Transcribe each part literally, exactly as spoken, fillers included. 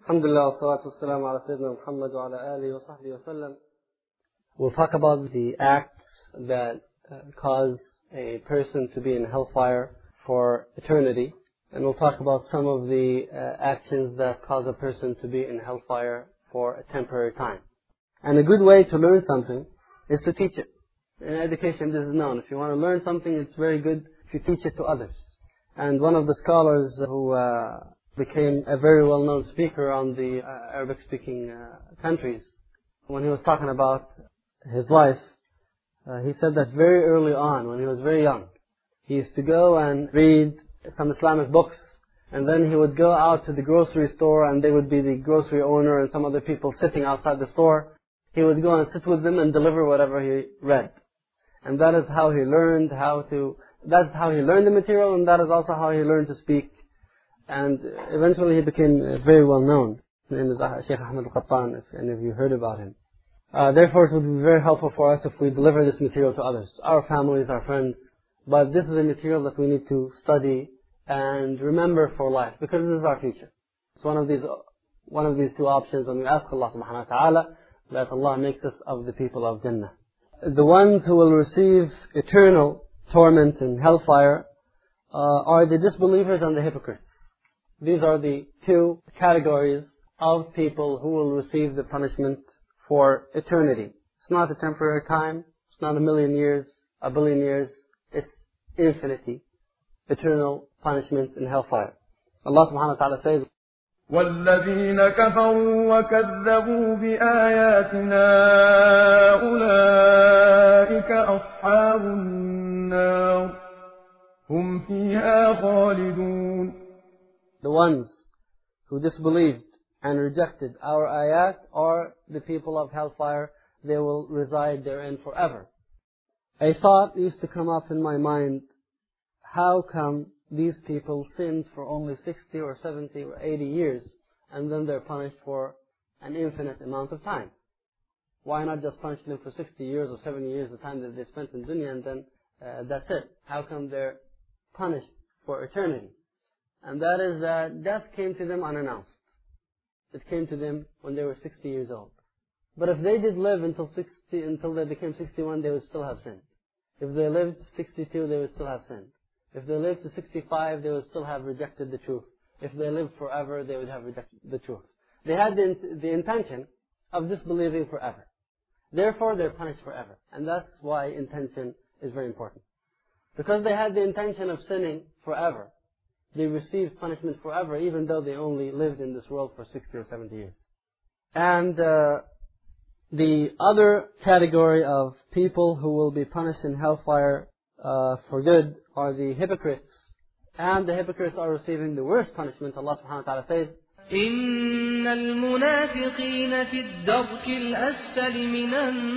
Alhamdulillah, salatu wassalamu ala Sayyidina Muhammad wa ala alihi wa sahbihi wa sallam. We'll talk about the acts that uh, cause a person to be in hellfire for eternity. And we'll talk about some of the uh, actions that cause a person to be in hellfire for a temporary time. And a good way to learn something is to teach it. In education, this is known. If you want to learn something, it's very good if you teach it to others. And one of the scholars who uh, became a very well-known speaker on the uh, Arabic-speaking uh, countries, when he was talking about his life, uh, he said that very early on, when he was very young, he used to go and read some Islamic books, and then he would go out to the grocery store, and they would be the grocery owner and some other people sitting outside the store. He would go and sit with them and deliver whatever he read. And that is how he learned how to, that's how he learned the material, and that is also how he learned to speak. And eventually he became very well known. His name is Sheikh Ahmed Al-Qattan, if any of you heard about him. Uh, therefore it would be very helpful for us if we deliver this material to others, our families, our friends. But this is a material that we need to study and remember for life, because this is our future. It's one of these, one of these two options when we ask Allah subhanahu wa ta'ala that Allah makes us of the people of Jannah. The ones who will receive eternal torment in hellfire uh, are the disbelievers and the hypocrites. These are the two categories of people who will receive the punishment for eternity. It's not a temporary time. It's not a million years, a billion years. It's infinity, eternal punishment in hellfire. Allah subhanahu wa ta'ala says, وَالَّذِينَ كَفَرُوا وَكَذَّبُوا بِآيَاتِنَا أُولَئِكَ أَصْحَابُ النَّارِ هُمْ فِيهَا خَالِدُونَ. The ones who disbelieved and rejected our ayat are the people of hellfire. They will reside therein forever. A thought used to come up in my mind, how come these people sinned for only sixty or seventy or eighty years and then they're punished for an infinite amount of time? Why not just punish them for sixty years or seventy years, the time that they spent in dunya, and then uh, that's it? How come they're punished for eternity? And that is that death came to them unannounced. It came to them when they were sixty years old. But if they did live until sixty, until they became sixty-one, they would still have sinned. If they lived sixty-two, they would still have sinned. If they lived to sixty-five, they would still have rejected the truth. If they lived forever, they would have rejected the truth. They had the, the intention of disbelieving forever. Therefore, they're punished forever. And that's why intention is very important. Because they had the intention of sinning forever, they received punishment forever, even though they only lived in this world for sixty or seventy years. And uh, the other category of people who will be punished in hellfire uh, for good are the hypocrites. And the hypocrites are receiving the worst punishment. Allah subhanahu wa ta'ala says, إِنَّ الْمُنَافِقِينَ فِي الدَّرْكِ الْأَسْفَلِ مِنَ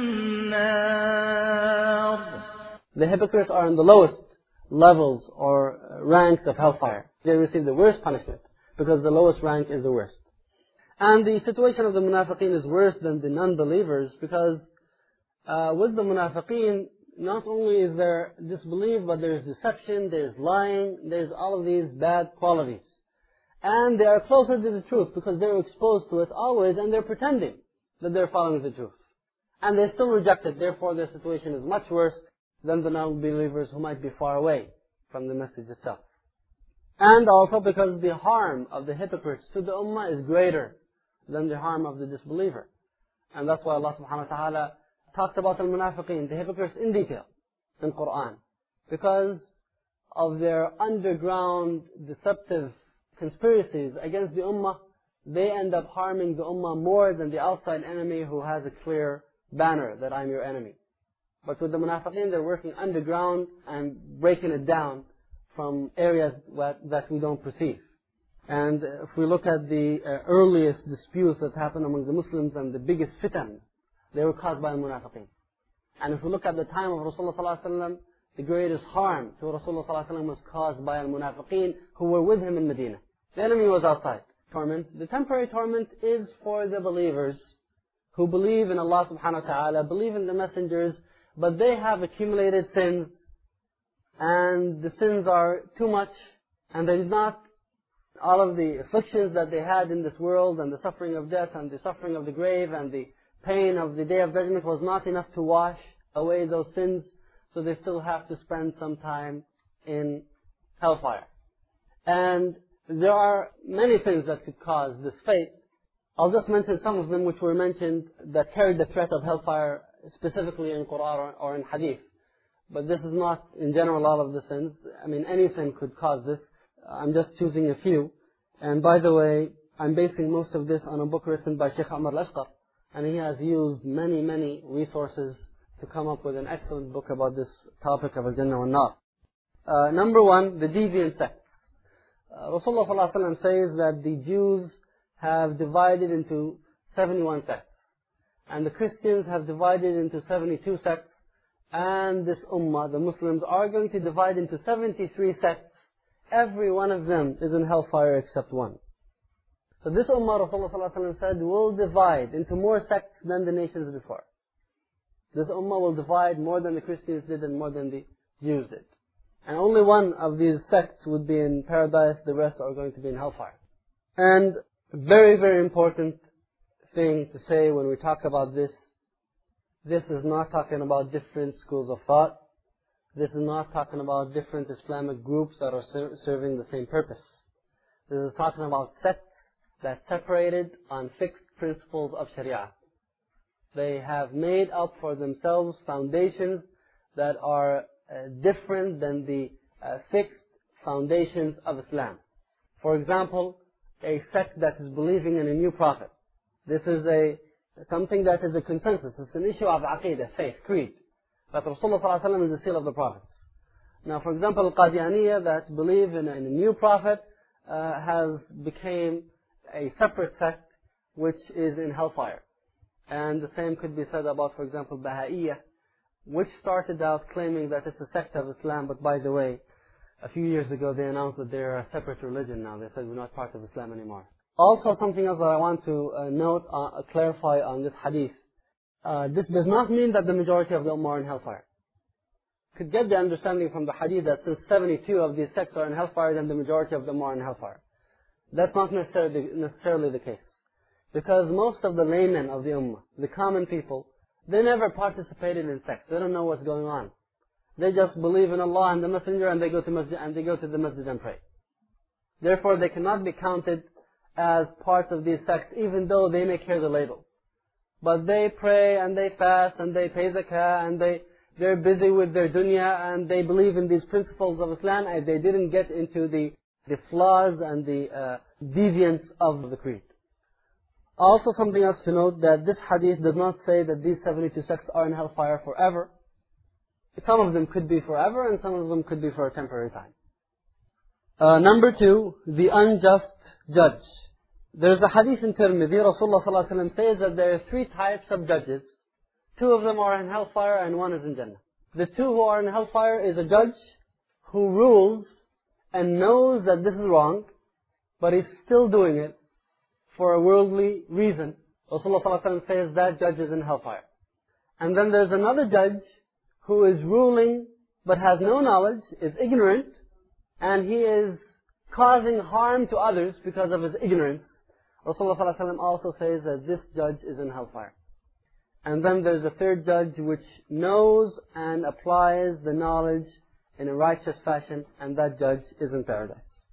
النَّارِ. The hypocrites are in the lowest levels or ranks of hellfire. They receive the worst punishment because the lowest rank is the worst. And the situation of the munafiqeen is worse than the non-believers, because uh, with the munafiqeen, not only is there disbelief, but there is deception, there is lying, there is all of these bad qualities. And they are closer to the truth because they're exposed to it always, and they're pretending that they're following the truth. And they still reject it. Therefore, their situation is much worse than the non-believers who might be far away from the message itself. And also because the harm of the hypocrites to the ummah is greater than the harm of the disbeliever. And that's why Allah subhanahu wa ta'ala talked about the munafiqeen, the hypocrites, in detail in Quran. Because of their underground deceptive conspiracies against the ummah, they end up harming the ummah more than the outside enemy who has a clear banner that I'm your enemy. But with the munafiqeen, they're working underground and breaking it down from areas that we don't perceive. And if we look at the uh, earliest disputes that happened among the Muslims and the biggest fitan, they were caused by the munafiqeen. And if we look at the time of Rasulullah sallallahu alaihi wasallam, the greatest harm to Rasulullah sallallahu alaihi wasallam was caused by al-munafiqeen who were with him in Medina. The enemy was outside. Torment. The temporary torment is for the believers who believe in Allah subhanahu wa ta'ala, believe in the messengers, but they have accumulated sins, and the sins are too much, and they did not all of the afflictions that they had in this world, and the suffering of death, and the suffering of the grave, and the pain of the Day of Judgment was not enough to wash away those sins, so they still have to spend some time in hellfire. And there are many things that could cause this fate. I'll just mention some of them which were mentioned that carried the threat of hellfire specifically in Quran or in Hadith. But this is not in general all of the sins. I mean, any sin could cause this. I'm just choosing a few. And by the way, I'm basing most of this on a book written by Sheikh Umar Al-Ashqar. And he has used many, many resources to come up with an excellent book about this topic of Al-Jannah wal Nar. Uh, number one, the deviant sects. Uh, Rasulullah sallallahu alaihi wasallam says that the Jews have divided into seventy-one sects. And the Christians have divided into seventy-two sects. And this ummah, the Muslims, are going to divide into seventy-three sects. Every one of them is in hellfire except one. So this ummah, Rasulullah sallallahu alaihi wasallam said, will divide into more sects than the nations before. This ummah will divide more than the Christians did and more than the Jews did. And only one of these sects would be in paradise, the rest are going to be in hellfire. And very, very important thing to say when we talk about this, this is not talking about different schools of thought. This is not talking about different Islamic groups that are ser serving the same purpose. This is talking about sects that separated on fixed principles of Sharia. They have made up for themselves foundations that are uh, different than the uh, fixed foundations of Islam. For example, a sect that is believing in a new prophet. This is a something that is a consensus. It's an issue of aqidah, faith, creed. That Rasulullah sallallahu alaihi wasallam is the seal of the prophets. Now, for example, Al-Qadianiyah that believe in a, in a new prophet uh, has became a separate sect which is in hellfire. And the same could be said about, for example, Baha'iyyah, which started out claiming that it's a sect of Islam, but by the way, a few years ago they announced that they're a separate religion now. They said we're not part of Islam anymore. Also, something else that I want to uh, note, uh, clarify on this hadith. Uh, this does not mean that the majority of the Ummah are in hellfire. You could get the understanding from the hadith that since seventy-two of these sects are in hellfire, then the majority of them are in hellfire. That's not necessarily, necessarily the case. Because most of the laymen of the Ummah, the common people, they never participated in sects. They don't know what's going on. They just believe in Allah and the Messenger, and they go to masjid, and they go to the masjid and pray. Therefore, they cannot be counted as part of these sects, even though they may carry the label. But they pray and they fast and they pay zakah and they they're busy with their dunya and they believe in these principles of Islam, and they didn't get into the the flaws and the uh, deviance of the creed. Also, something else to note, that this hadith does not say that these seventy-two sects are in hellfire forever. Some of them could be forever, and some of them could be for a temporary time. Uh, number two, the unjust judge. There's a hadith in Tirmidhi. Rasulullah sallallahu alaihi wasallam says that there are three types of judges. Two of them are in hellfire and one is in Jannah. The two who are in hellfire is a judge who rules and knows that this is wrong, but is still doing it for a worldly reason. Rasulullah sallallahu alaihi wasallam says that judge is in hellfire. And then there's another judge who is ruling but has no knowledge, is ignorant, and he is causing harm to others because of his ignorance. Rasulullah sallallahu alaihi wasallam also says that this judge is in hellfire. And then there's a third judge which knows and applies the knowledge in a righteous fashion, and that judge is in paradise.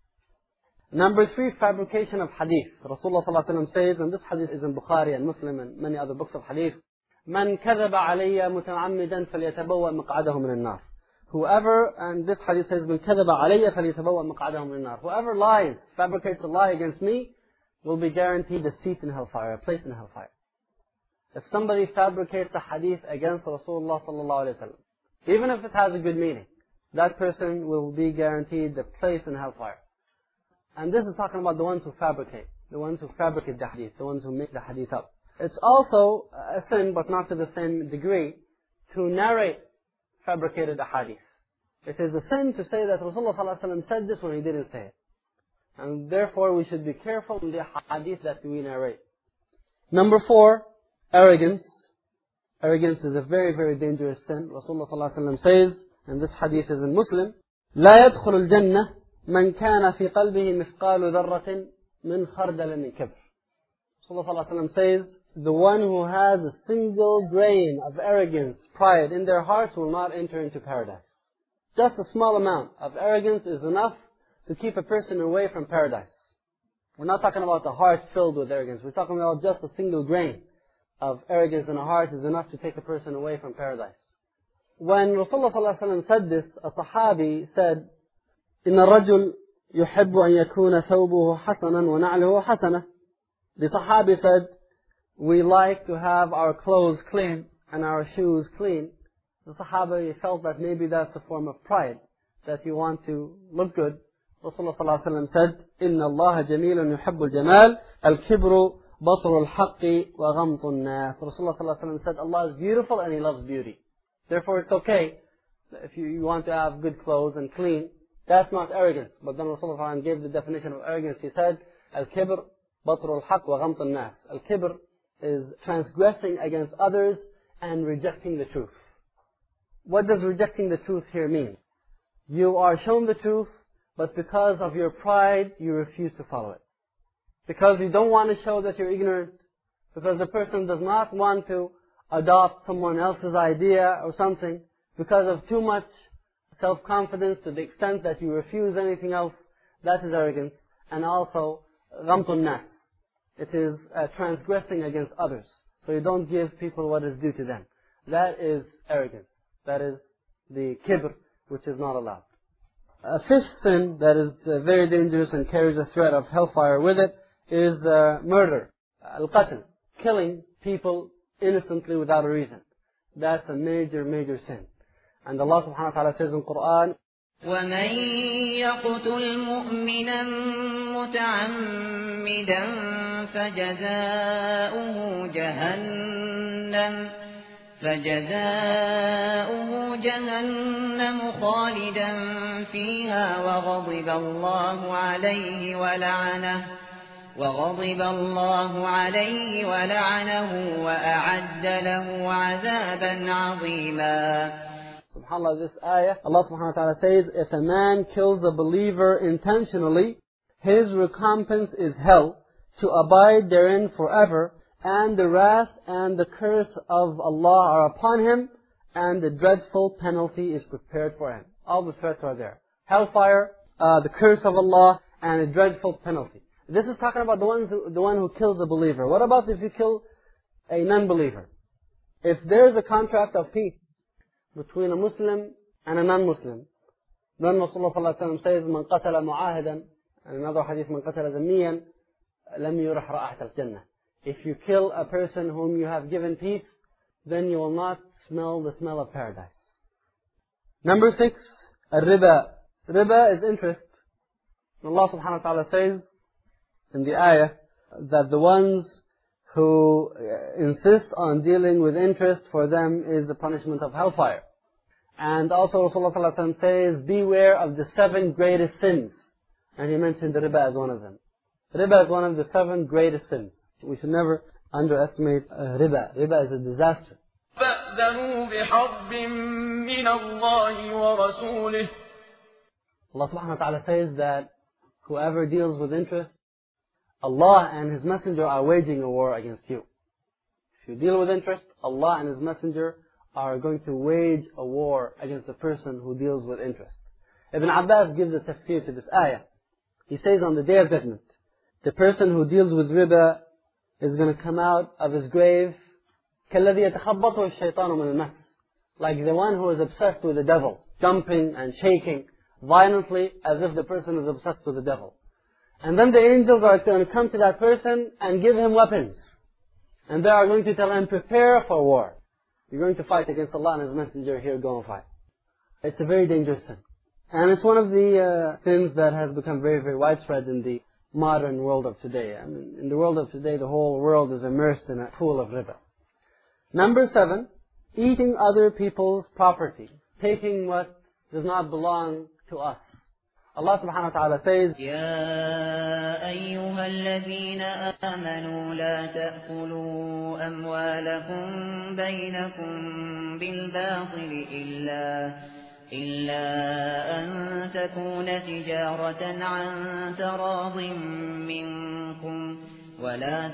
Number three, fabrication of hadith. Rasulullah sallallahu alaihi wasallam says, and this hadith is in Bukhari and Muslim and many other books of hadith, "Man kadhaba alayya muta'ammidan falyatabawa maq'adahu min an-nar." Whoever, and this hadith says, "Man kadhaba alayya falyatabawa maq'adahu min an-nar." Whoever lies, fabricates a lie against me, will be guaranteed a seat in hellfire, a place in hellfire. If somebody fabricates a hadith against Rasulullah sallallahu alaihi wasallam, even if it has a good meaning, that person will be guaranteed a place in hellfire. And this is talking about the ones who fabricate, the ones who fabricate the hadith, the ones who make the hadith up. It's also a sin, but not to the same degree, to narrate fabricated hadith. It is a sin to say that Rasulullah sallallahu alaihi wasallam said this when he didn't say it. And therefore we should be careful in the hadith that we narrate. Number four, arrogance. Arrogance is a very, very dangerous sin. Rasulullah sallallahu alaihi wasallam says, and this hadith is in Muslim, لا يدخل الجنة من كان في قلبه مثقال ذرة من خردل من كبر. Rasulullah says, the one who has a single grain of arrogance, pride in their hearts will not enter into paradise. Just a small amount of arrogance is enough to keep a person away from paradise. We're not talking about the heart filled with arrogance. We're talking about just a single grain of arrogance in a heart is enough to take a person away from paradise. When Rasulullah said this, a Sahabi said, إن الرجل يحب أن يكون ثوبه حسنا ونعله حسنة. The Sahabi said, we like to have our clothes clean and our shoes clean. The Sahabi felt that maybe that's a form of pride, that you want to look good. Rasulullah said, إن الله جميل يحب الجمال الكبر بطر الحق وغمط الناس. Rasulullah said, Allah is beautiful and He loves beauty. Therefore it's okay if you, you want to have good clothes and clean. That's not arrogance. But then Rasulullah gave the definition of arrogance. He said, الكبر بطر الحق وغمط الناس. Al-kibr is transgressing against others and rejecting the truth. What does rejecting the truth here mean? You are shown the truth, but because of your pride, you refuse to follow it. Because you don't want to show that you're ignorant. Because the person does not want to adopt someone else's idea or something. Because of too much self-confidence to the extent that you refuse anything else. That is arrogance. And also, ghamtun nas. It is uh, transgressing against others. So you don't give people what is due to them. That is arrogance. That is the kibr, which is not allowed. A fifth sin that is uh, very dangerous and carries a threat of hellfire with it is uh, murder. Al-qatl. Killing people innocently without a reason. That's a major, major sin. And Allah subhanahu wa ta'ala says in Quran, وَمَنْ يَقْتُلْ مُؤْمِنًا مُتَعَمِّدًا فَجَزَاؤُهُ جَهَنَّمُ فَجَزَاؤُهُ جَهَنَّمُ خَالِدًا فِيهَا وَغَضِبَ اللَّهُ عَلَيْهِ وَلَعَنَهُ وَغَضِبَ اللَّهُ عَلَيْهِ وَلَعَنَهُ وَأَعَدَّ لَهُ عَذَابًا عَظِيمًا. SubhanAllah, this ayah, Allah subhanahu wa ta'ala says, if a man kills a believer intentionally, his recompense is hell, to abide therein forever, and the wrath and the curse of Allah are upon him, and the dreadful penalty is prepared for him. All the threats are there. Hellfire, uh, the curse of Allah, and a dreadful penalty. This is talking about the, ones who, the one who kills a believer. What about if you kill a non-believer? If there is a contract of peace between a Muslim and a non-Muslim, then Rasulullah says, من قتل معاهدا, and another hadith, من قتل ذميا لم يرح رائحة الجنة. If you kill a person whom you have given peace, then you will not smell the smell of paradise. Number six, الربا. Riba is interest. Allah subhanahu wa ta'ala says in the ayah that the ones who insist on dealing with interest, for them is the punishment of hellfire. And also Rasulullah says, beware of the seven greatest sins. And he mentioned the riba as one of them. Riba is one of the seven greatest sins. We should never underestimate uh, riba. Riba is a disaster. فَأْذَنُوا بِحَرْبٍ مِّنَ اللَّهِ وَرَسُولِهِ. Allah subhanahu wa ta'ala says that whoever deals with interest, Allah and His Messenger are waging a war against you. If you deal with interest, Allah and His Messenger are going to wage a war against the person who deals with interest. Ibn Abbas gives a tafsir to this ayah. He says on the Day of Judgment, the person who deals with riba is going to come out of his grave كَالَّذِي يَتَخَبَّطُهُ الشَّيْطَانُ مِنَ الْمَسِّ, like the one who is obsessed with the devil, jumping and shaking violently as if the person is obsessed with the devil. And then the angels are going to come to that person and give him weapons. And they are going to tell him, prepare for war. You're going to fight against Allah and His Messenger, here, go and fight. It's a very dangerous sin. And it's one of the uh, sins that has become very, very widespread in the modern world of today. I mean, in the world of today, the whole world is immersed in a pool of riba. Number seven, eating other people's property. Taking what does not belong to us. Allah subhanahu wa ta'ala says, يَا أَيُّهَا الَّذِينَ آمَنُوا لَا تَأْكُلُوا أَمْوَالَكُمْ بَيْنَكُمْ بِالْبَاطِلِ إِلَّا إلا أن تكون تجارة عن تراض منكم ولا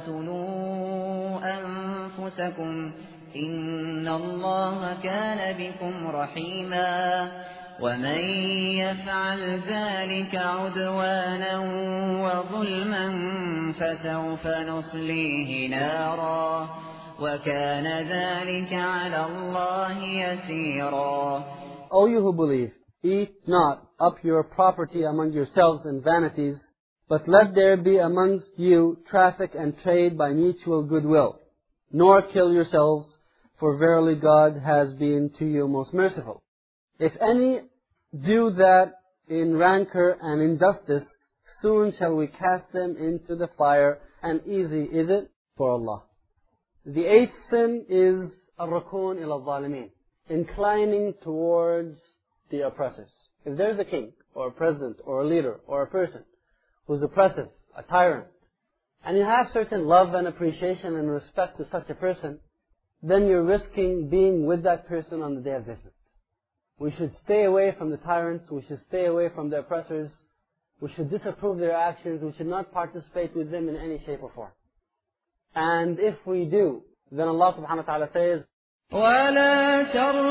تقتلوا أنفسكم إن الله كان بكم رحيما ومن يفعل ذلك عدوانا وظلما فسوف نصليه نارا وكان ذلك على الله يسيرا. O you who believe, eat not up your property among yourselves in vanities, but let there be amongst you traffic and trade by mutual goodwill, nor kill yourselves, for verily God has been to you most merciful. If any do that in rancor and injustice, soon shall we cast them into the fire, and easy is it for Allah. The eighth sin is الركون إلى الظالمين, inclining towards the oppressors. If there's a king, or a president, or a leader, or a person who's oppressive, a tyrant, and you have certain love and appreciation and respect to such a person, then you're risking being with that person on the Day of Judgment. We should stay away from the tyrants, we should stay away from the oppressors, we should disapprove their actions, we should not participate with them in any shape or form. And if we do, then Allah subhanahu wa ta'ala says, وَلَا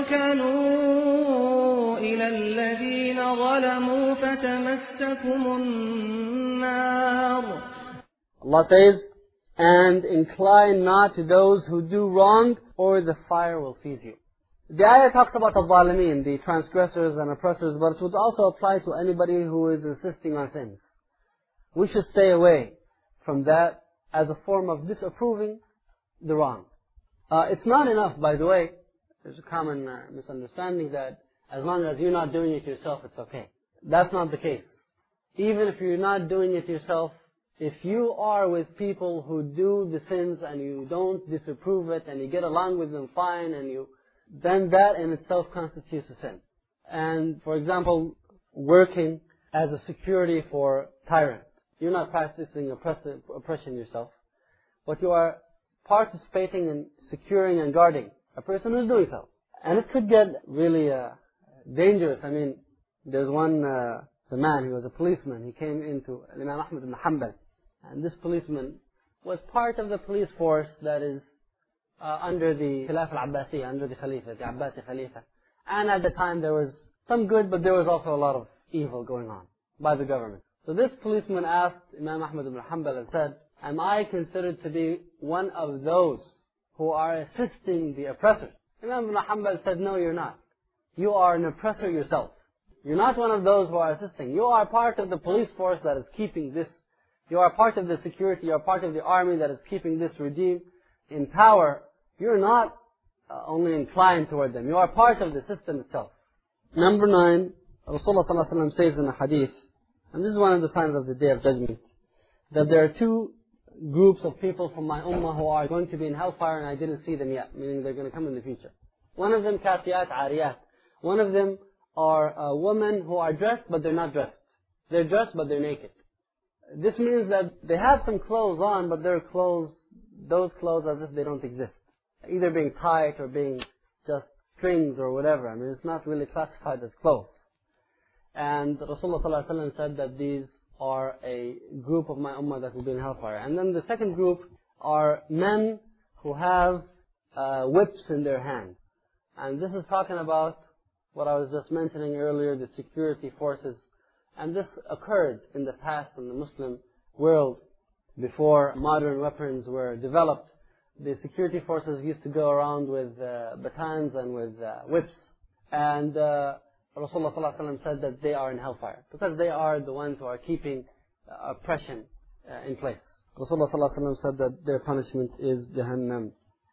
تَرْكَنُوا إِلَى الَّذِينَ ظَلَمُوا فَتَمَسَّكُمُ النَّارُ. Allah says, and incline not to those who do wrong, or the fire will feed you. The ayah talks about al-zalimeen, the transgressors and oppressors, but it would also apply to anybody who is insisting on sins. We should stay away from that as a form of disapproving the wrong. Uh, it's not enough, by the way, there's a common uh, misunderstanding that as long as you're not doing it yourself, it's okay. That's not the case. Even if you're not doing it yourself, if you are with people who do the sins and you don't disapprove it and you get along with them fine, and you, then that in itself constitutes a sin. And for example, working as a security for tyrants. You're not practicing oppressive, oppression yourself, but you are participating in securing and guarding a person who's doing so. And it could get really uh, dangerous. I mean, there's one uh, the man, he was a policeman. He came into Imam Ahmad ibn Hanbal. And this policeman was part of the police force that is uh, under the Khilaf al-Abbasiyya, under the Khalifa, the Abbasi Khalifa. And at the time there was some good, but there was also a lot of evil going on by the government. So this policeman asked Imam Ahmad ibn Hanbal and said, am I considered to be one of those who are assisting the oppressors? Imam ibn Hanbal said, no, you're not. You are an oppressor yourself. You're not one of those who are assisting. You are part of the police force that is keeping this. You are part of the security. You are part of the army that is keeping this regime in power. You're not uh, only inclined toward them. You are part of the system itself. Number nine, Rasulullah sallallahu alaihi wasallam says in a hadith, and this is one of the signs of the Day of Judgment, that there are two groups of people from my ummah who are going to be in hellfire and I didn't see them yet, meaning they're going to come in the future. One of them, kasiyat, ariyat. One of them are uh, women who are dressed but they're not dressed. They're dressed but they're naked. This means that they have some clothes on, but their clothes, those clothes as if they don't exist. Either being tight or being just strings or whatever. I mean, it's not really classified as clothes. And Rasulullah sallallahu alaihi wasallam said that these are a group of my ummah that will be in hellfire. And then the second group are men who have uh, whips in their hand. And this is talking about what I was just mentioning earlier, the security forces. And this occurred in the past in the Muslim world before modern weapons were developed. The security forces used to go around with uh, batons and with uh, whips. And uh, Rasulullah sallallahu alaihi wasallam said that they are in hellfire because they are the ones who are keeping uh, oppression uh, in place. Rasulullah sallallahu alaihi wasallam said that their punishment is Jahannam.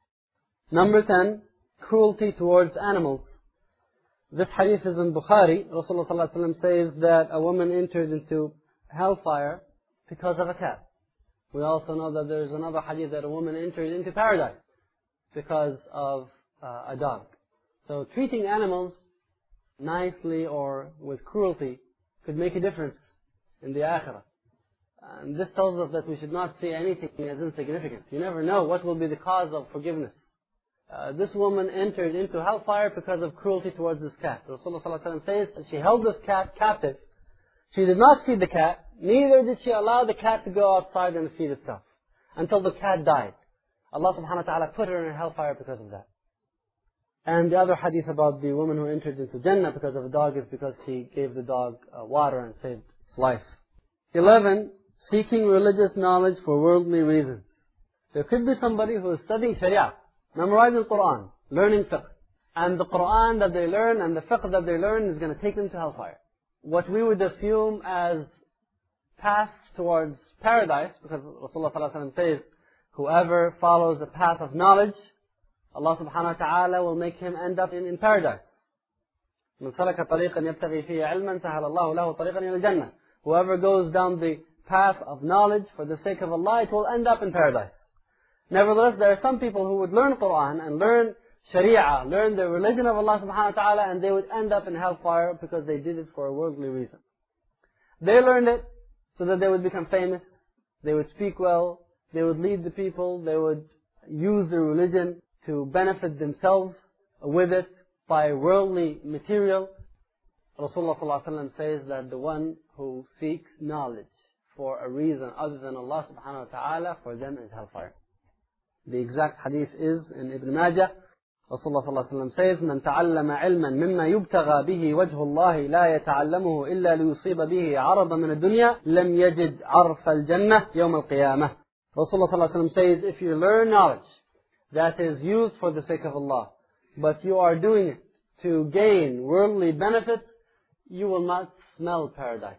Number ten, cruelty towards animals. This hadith is in Bukhari. Rasulullah sallallahu alaihi wasallam says that a woman entered into hellfire because of a cat. We also know that there is another hadith that a woman entered into paradise because of uh, a dog. So treating animals nicely or with cruelty could make a difference in the akhirah. And this tells us that we should not see anything as insignificant. You never know what will be the cause of forgiveness uh, this woman entered into hellfire because of cruelty towards this cat. Rasulullah sallallahu alaihi wasallam says that she held this cat captive. She did not feed the cat, neither did she allow the cat to go outside and feed itself, until the cat died. Allah subhanahu wa ta'ala put her in hellfire because of that. And the other hadith about the woman who entered into Jannah because of a dog is because she gave the dog uh, water and saved its life. eleven. Seeking religious knowledge for worldly reasons. There could be somebody who is studying Sharia, memorizing the Quran, learning fiqh. And the Quran that they learn and the fiqh that they learn is going to take them to hellfire. What we would assume as path towards paradise, because Rasulullah sallallahu alaihi wasallam says, whoever follows the path of knowledge, Allah subhanahu wa ta'ala will make him end up in, in paradise. من سلك طريقا يبتغي فيه علما سهل الله له طريقا إلى الجنة. Whoever goes down the path of knowledge for the sake of Allah, it will end up in paradise. Nevertheless, there are some people who would learn Quran and learn Sharia, learn the religion of Allah subhanahu wa ta'ala, and they would end up in hellfire because they did it for a worldly reason. They learned it so that they would become famous, they would speak well, they would lead the people, they would use the religion to benefit themselves with it by worldly material. Rasulullah sallallahu alaihi wasallam says that the one who seeks knowledge for a reason other than Allah subhanahu wa ta'ala, for them is hellfire. The exact hadith is in Ibn Majah. Rasulullah sallallahu alaihi wasallam says, "Man ta'allama ilman mimma yubtagha bihi wajhu Allah la yata'allamuhu illa liyusiba bihi 'aradan min ad-dunya lam yajid 'arfa al-jannah yawm al-qiyamah." Rasulullah sallallahu alaihi wasallam says, if you learn knowledge that is used for the sake of Allah, but you are doing it to gain worldly benefits, you will not smell paradise.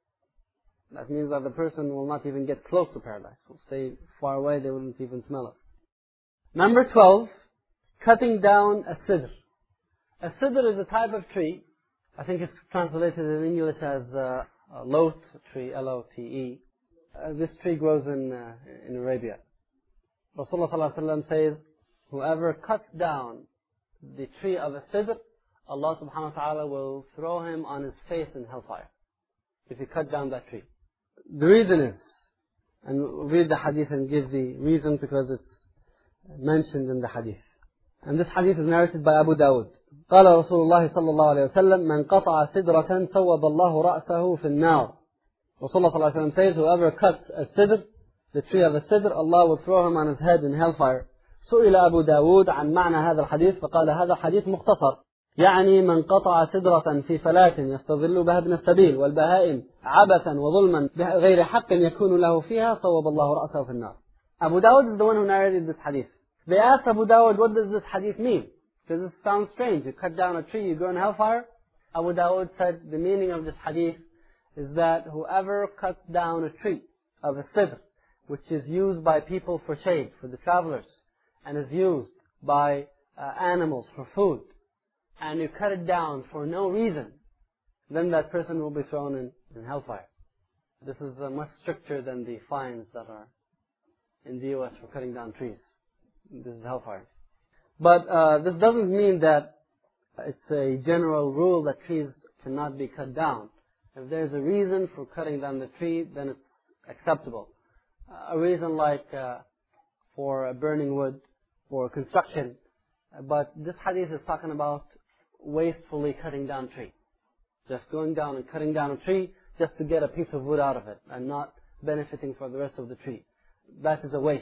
That means that the person will not even get close to paradise. Will stay far away, they wouldn't even smell it. Number twelve, cutting down a sidr. A sidr is a type of tree. I think it's translated in English as uh, a lote tree, L O T E. Uh, this tree grows in uh, in Arabia. Rasulullah sallallahu alaihi wasallam says, whoever cuts down the tree of a sidr, Allah subhanahu wa ta'ala will throw him on his face in hellfire if he cut down that tree. The reason is, and we'll read the hadith and give the reason because it's mentioned in the hadith. And this hadith is narrated by Abu Dawud. قال رسول الله صلى الله عليه وسلم من قطع سدرة صوب الله رأسه في النار. Rasulullah sallallahu alaihi wasallam says, whoever cuts a sidr, the tree of a sidr, Allah will throw him on his head in hellfire. سئل أبو داود عن معنى هذا الحديث فقال هذا حديث مختصر يعني من قطع سدرة في فلاة يستظل بها ابن السبيل والبهائم عبثا وظلما بغير حق يكون له فيها صوب الله رأسه في النار. Abu Dawud is the one who narrated this hadith. They asked Abu Dawud, what does this hadith mean? Because this sounds strange. You cut down a tree, you go in hellfire. Abu Dawud said the meaning of this hadith is that whoever cuts down a tree of a sidr, which is used by people for shade, for the travelers, and is used by uh, animals for food, and you cut it down for no reason, then that person will be thrown in, in hellfire. This is uh, much stricter than the fines that are in the U S for cutting down trees. This is hellfire. But uh, this doesn't mean that it's a general rule that trees cannot be cut down. If there's a reason for cutting down the tree, then it's acceptable. Uh, a reason like uh, for burning wood, for construction. But this hadith is talking about wastefully cutting down a tree. Just going down and cutting down a tree just to get a piece of wood out of it and not benefiting for the rest of the tree. That is a waste.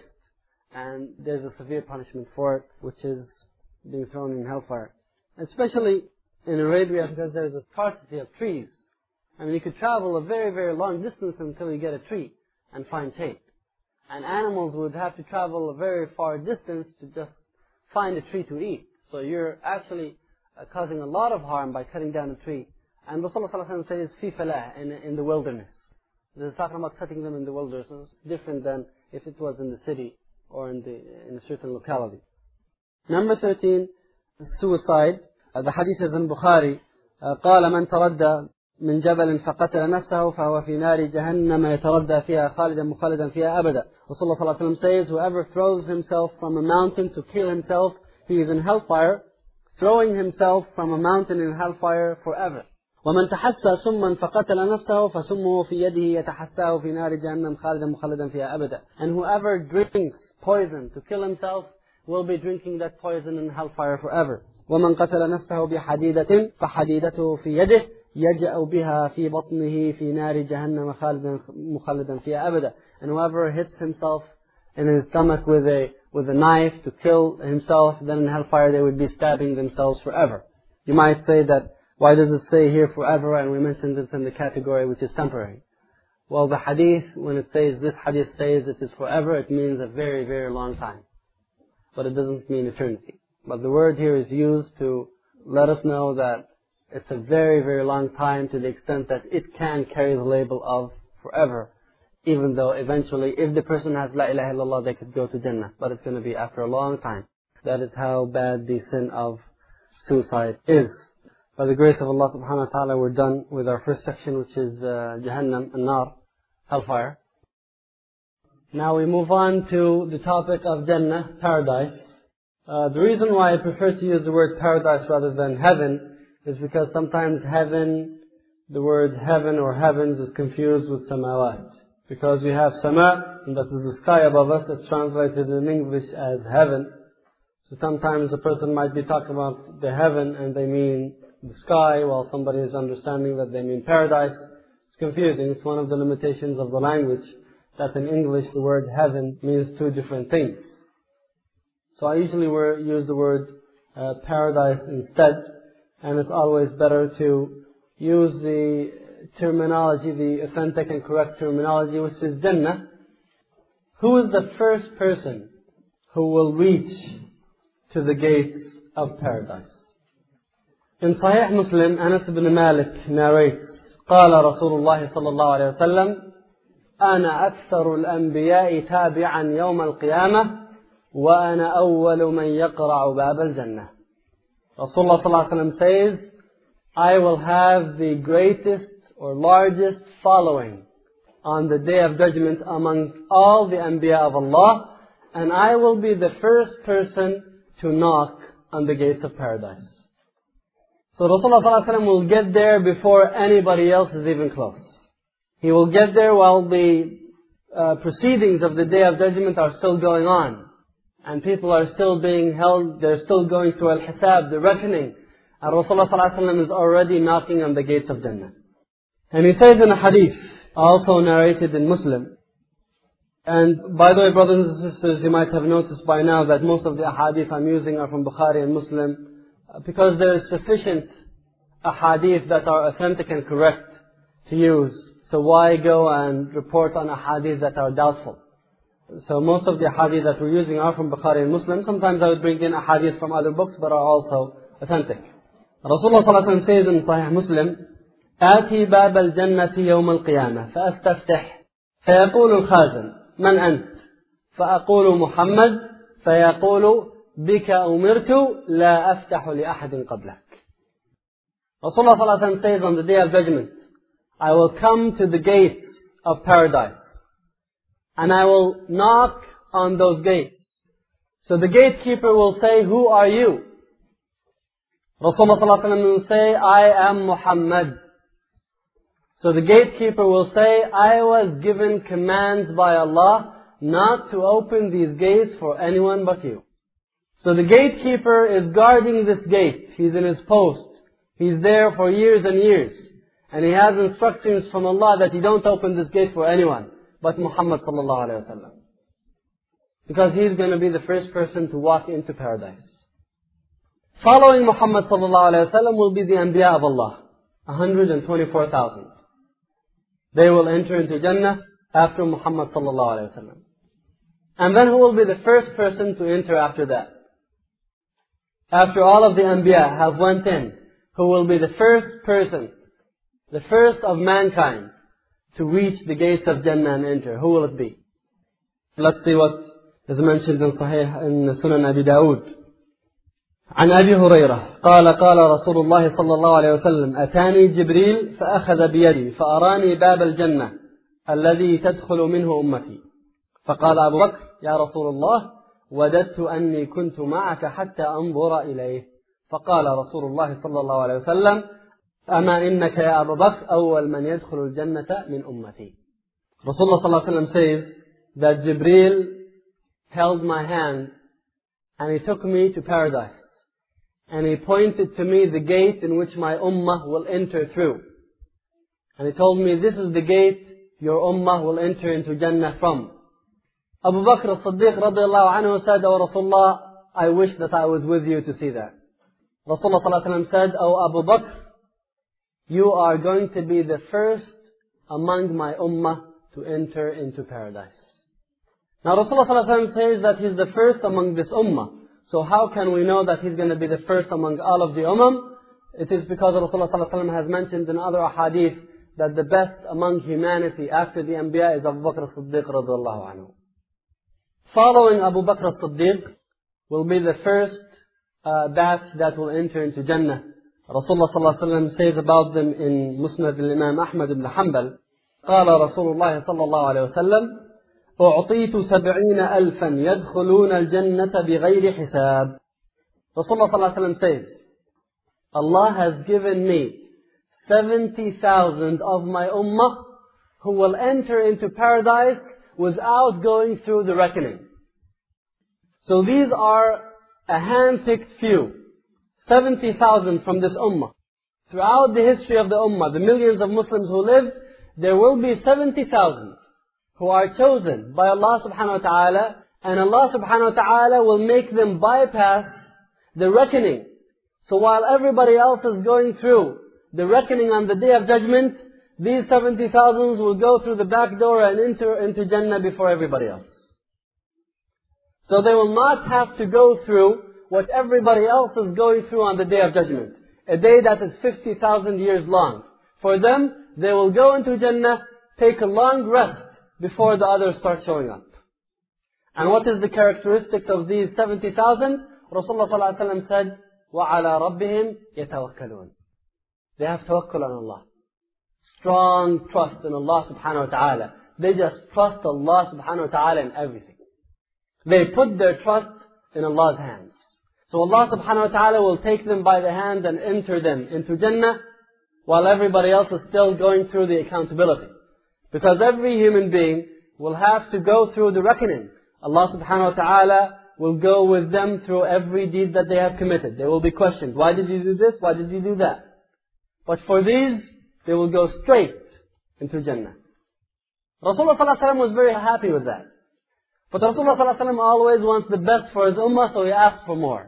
And there's a severe punishment for it, which is being thrown in hellfire. Especially in Arabia, because there's a scarcity of trees. I mean, you could travel a very, very long distance until you get a tree and find shade. And animals would have to travel a very far distance to just find a tree to eat. So you're actually uh, causing a lot of harm by cutting down a tree. And Rasulullah sallallahu alaihi wasallam says, fi falah, in, in the wilderness. This is talking about cutting them in the wilderness. It's different than if it was in the city or in, the, in a certain locality. Number thirteen, suicide. Uh, the hadith is in Bukhari. Uh, قال من تردى من جبل فقتل نفسه فهو في نار جهنم يتردى فيها خالدا مخلدا فيها أبدا. Rasulullah sallallahu alaihi wasallam says, whoever throws himself from a mountain to kill himself, he is in hellfire, throwing himself from a mountain in hellfire forever. ومن تحسى سما فقتل نفسه فسمه في يده يتحساه في نار جهنم خالدا مخلدا فيها أبدا. And whoever drinks poison to kill himself, will be drinking that poison in hellfire forever. وَمَنْ قَتَلَ نَفْسَهُ بِحَدِيدَةٍ فَحَدِيدَتُهُ فِي يَدِهِ يَجْأَ بِهَا فِي بَطْنِهِ فِي نَارِ جَهَنَّمَ مُخَلَّدًا فِيهَا أَبَدًا. And whoever hits himself in his stomach with a with a knife to kill himself, then in hellfire they would be stabbing themselves forever. You might say that, why does it say here forever, and we mentioned it in the category which is temporary? Well, the hadith, when it says, this hadith says it is forever, it means a very, very long time. But it doesn't mean eternity. But the word here is used to let us know that it's a very, very long time, to the extent that it can carry the label of forever. Even though eventually, if the person has La ilaha illallah, they could go to Jannah. But it's going to be after a long time. That is how bad the sin of suicide is. By the grace of Allah subhanahu wa ta'ala, we're done with our first section, which is uh, Jahannam, An-Nar, hellfire. Now we move on to the topic of Jannah, paradise. Uh, the reason why I prefer to use the word paradise rather than heaven is because sometimes heaven, the word heaven or heavens is confused with samawat. Because we have sama, and that is the sky above us, it's translated in English as heaven. So sometimes a person might be talking about the heaven and they mean the sky, while somebody is understanding that they mean paradise. It's confusing. It's one of the limitations of the language, that in English the word heaven means two different things. So I usually use the word uh, paradise instead, and it's always better to use the terminology, the authentic and correct terminology, which is Jannah. Who is the first person who will reach to the gates of paradise? In Sahih Muslim, Anas ibn Malik narrates, قال رسول الله صلى الله عليه وسلم أنا أكثر الأنبياء تابعا يوم القيامة وأنا أول من يقرع باب الجنة. Rasulullah صلى الله عليه وسلم says, I will have the greatest or largest following on the day of judgment among all the Anbiya of Allah, and I will be the first person to knock on the gates of paradise. So Rasulullah sallallahu alaihi wasallam will get there before anybody else is even close. He will get there while the uh, proceedings of the day of judgment are still going on, and people are still being held, they're still going through al-hisab, the reckoning, and Rasulullah sallallahu alaihi wasallam is already knocking on the gates of Jannah. And he says in a hadith, also narrated in Muslim, and by the way, brothers and sisters, you might have noticed by now that most of the ahadith I'm using are from Bukhari and Muslim, because there is sufficient ahadith that are authentic and correct to use. So why go and report on ahadith that are doubtful? So most of the ahadith that we're using are from Bukhari and Muslim. Sometimes I would bring in ahadith from other books, but are also authentic. Rasulullah sallallahu alaihi wasallam says in Sahih Muslim, آتي باب الجنة يوم القيامة فأستفتح فيقول الخازن من أنت؟ فأقول محمد فيقول بك أمرت لا أفتح لأحد قبلك. Rasulullah sallallahu alaihi wasallam says on the day of judgment, I will come to the gates of paradise and I will knock on those gates. So the gatekeeper will say, who are you? Rasulullah sallallahu alaihi wasallam will say, I am Muhammad. So the gatekeeper will say, I was given commands by Allah not to open these gates for anyone but you. So the gatekeeper is guarding this gate. He's in his post. He's there for years and years. And he has instructions from Allah that he don't open this gate for anyone but Muhammad sallallahu alayhi wa sallam. Because he's going to be the first person to walk into paradise. Following Muhammad sallallahu alayhi wa sallam will be the Anbiya of Allah, one hundred twenty-four thousand. They will enter into Jannah after Muhammad sallallahu alayhi wa sallam. And then who will be the first person to enter after that? After all of the Anbiya have went in, who will be the first person, the first of mankind, to reach the gates of Jannah and enter? Who will it be? Let's see what is mentioned in Sahih, in Sunan Abi Dawud. عن أبي هريرة قال قال رسول الله صلى الله عليه وسلم أتاني جبريل فأخذ بيدي فأراني باب الجنة الذي تدخل منه أمتي فقال أبو بكر يا رسول الله وددت أني كنت معك حتى أنظر إليه فقال رسول الله صلى الله عليه وسلم أما إنك يا أبو بكر أول من يدخل الجنة من أمتي. Rasulullah صلى الله عليه وسلم says that Jibreel held my hand and he took me to paradise. And he pointed to me the gate in which my ummah will enter through. And he told me, this is the gate your ummah will enter into Jannah from. Abu Bakr as-Siddiq radiallahu anhu said, "Oh Rasulullah, I wish that I was with you to see that." Rasulullah sallallahu alaihi wasallam said, "Oh Abu Bakr, you are going to be the first among my ummah to enter into paradise." Now Rasulullah sallallahu alaihi wasallam says that he's the first among this ummah. So how can we know that he's going to be the first among all of the ummah? It is because Rasulullah sallallahu alaihi wasallam has mentioned in other ahadith that the best among humanity after the Anbiya is Abu Bakr as-Siddiq radiallahu anhu. Following Abu Bakr as-Siddiq will be the first uh, batch that will enter into Jannah. Rasulullah sallallahu alaihi wasallam says about them in Musnad al-Imam Ahmad ibn Hanbal, قال رسول الله صلى الله عليه وسلم: أعطيت سبعين ألفا يدخلون الجنة بغير حساب. Rasulullah sallallahu alaihi wasallam says, Allah has given me seventy thousand of my ummah who will enter into paradise without going through the reckoning. So these are a hand-picked few. seventy thousand from this ummah. Throughout the history of the ummah, the millions of Muslims who lived, there will be seventy thousand who are chosen by Allah subhanahu wa ta'ala, and Allah subhanahu wa ta'ala will make them bypass the reckoning. So while everybody else is going through the reckoning on the Day of Judgment, these seventy thousands will go through the back door and enter into Jannah before everybody else. So they will not have to go through what everybody else is going through on the Day of Judgment. A day that is fifty thousand years long. For them, they will go into Jannah, take a long rest before the others start showing up. And what is the characteristics of these seventy thousand? Rasulullah sallallahu alaihi wasallam said, وَعَلَى رَبِّهِمْ يَتَوَكَّلُونَ. They have tawakkul on Allah. Strong trust in Allah subhanahu wa ta'ala. They just trust Allah subhanahu wa ta'ala in everything. They put their trust in Allah's hands. So Allah subhanahu wa ta'ala will take them by the hand and enter them into Jannah while everybody else is still going through the accountability. Because every human being will have to go through the reckoning. Allah subhanahu wa ta'ala will go with them through every deed that they have committed. They will be questioned. Why did you do this? Why did you do that? But for these, they will go straight into Jannah. Rasulullah sallallahu alaihi wasallam was very happy with that. But Rasulullah sallallahu alaihi wasallam always wants the best for his ummah, so he asked for more.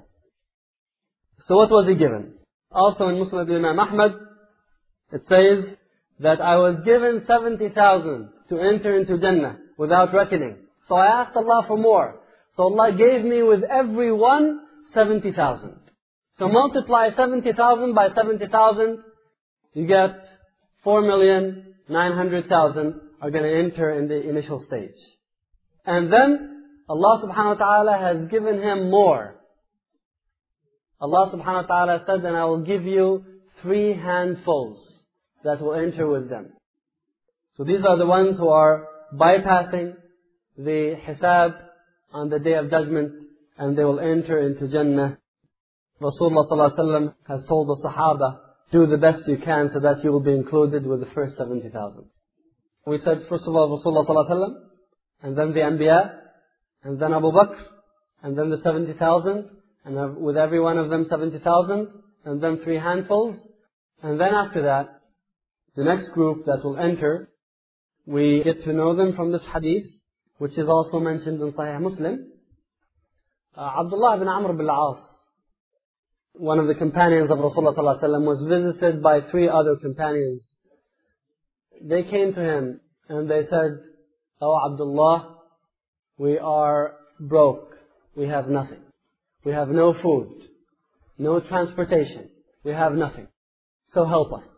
So what was he given? Also in Musnad al-Imam Ahmad, it says that I was given seventy thousand to enter into Jannah without reckoning. So I asked Allah for more. So Allah gave me with every one seventy thousand. So multiply seventy thousand by seventy thousand, you get four million nine hundred thousand are going to enter in the initial stage. And then Allah subhanahu wa ta'ala has given him more. Allah subhanahu wa ta'ala said, and I will give you three handfuls that will enter with them. So these are the ones who are bypassing the hisab on the Day of Judgment, and they will enter into Jannah. Rasulullah sallallahu alaihi wasallam has told the Sahaba, do the best you can so that you will be included with the first seventy thousand. We said first of all Rasulullah sallallahu alaihi wasallam, and then the Anbiya, and then Abu Bakr, and then the seventy thousand, and with every one of them seventy thousand, and then three handfuls, and then after that, the next group that will enter, we get to know them from this hadith, which is also mentioned in Sahih Muslim. Uh, Abdullah ibn Amr ibn al-As, one of the companions of Rasulullah sallallahu alaihi wasallam, was visited by three other companions. They came to him and they said, "Oh Abdullah, we are broke. We have nothing. We have no food, no transportation. We have nothing. So help us."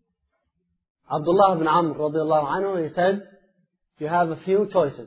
Abdullah ibn Amr radiallahu anhu, he said, you have a few choices.